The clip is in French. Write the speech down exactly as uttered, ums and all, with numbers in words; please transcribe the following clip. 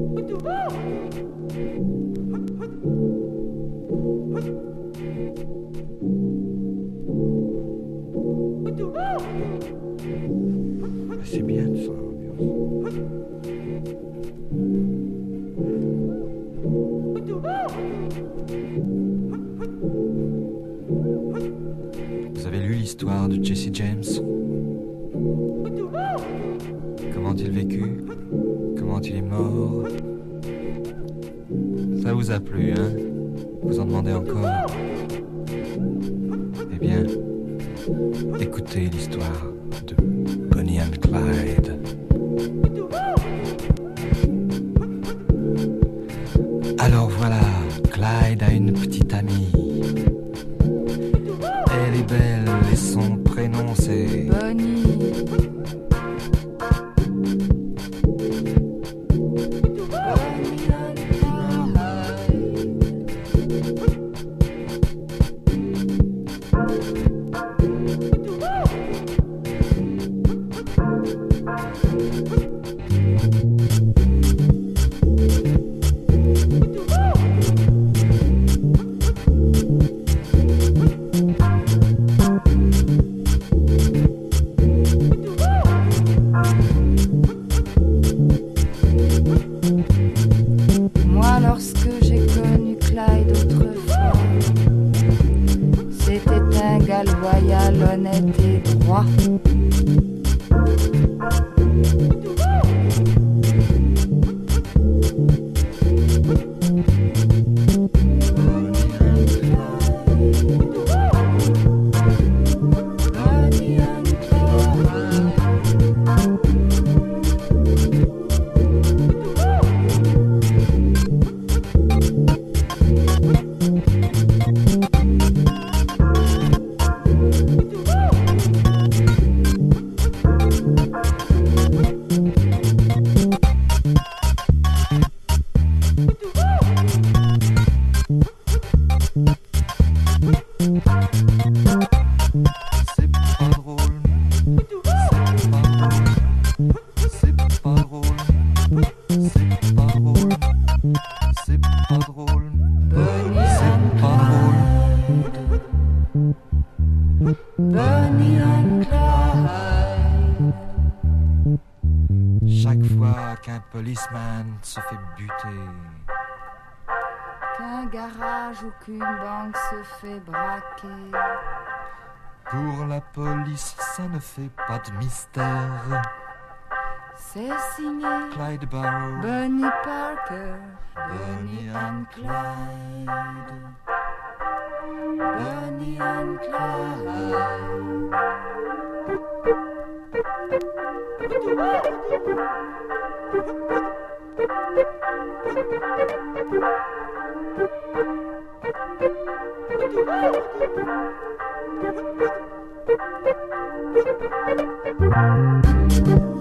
C'est bien de ça, l'ambiance. Vous avez lu l'histoire de Jesse James? Comment il vécu? Comment il est mort? Ça vous a plu, hein? Vous en demandez encore? Eh bien, écoutez l'histoire de Bonnie and Clyde. Alors voilà, Clyde a une petite amie. Elle est belle et son prénom c'est Bonnie. se fait buter. Qu'un garage ou qu'une banque se fait braquer. Pour la police, ça ne fait pas de mystère. C'est signé Clyde Barrow, Bonnie Parker, Bonnie and Clyde. Bonnie and Clyde. Thank you.